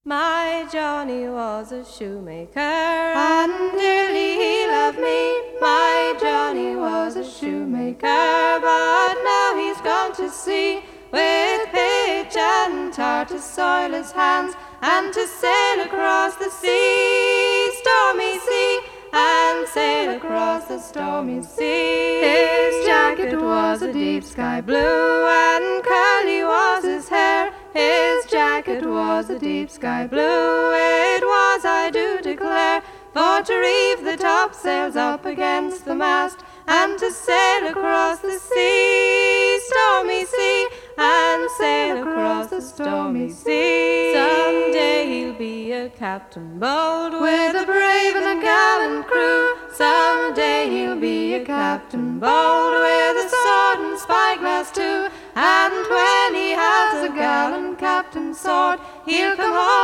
My Johnny was a shoemaker, and dearly he loved me. My Johnny was a shoemaker, but now he's gone to sea, with pitch and tar to soil his hands, and to sail across the sea, stormy sea, and sail across the stormy sea. His jacket was a deep sky blue, and curly was his hair. His jacket was a deep sky blue, it was, I do declare, for to reef the topsails up against the mast, and to sail across the sea, stormy sea, and sail across the stormy sea. Someday he'll be a captain bold, with a brave and a gallant crew. Someday he'll be a captain bold, with a sword and spyglass too. And when he has a gallant captain's sword, he'll come home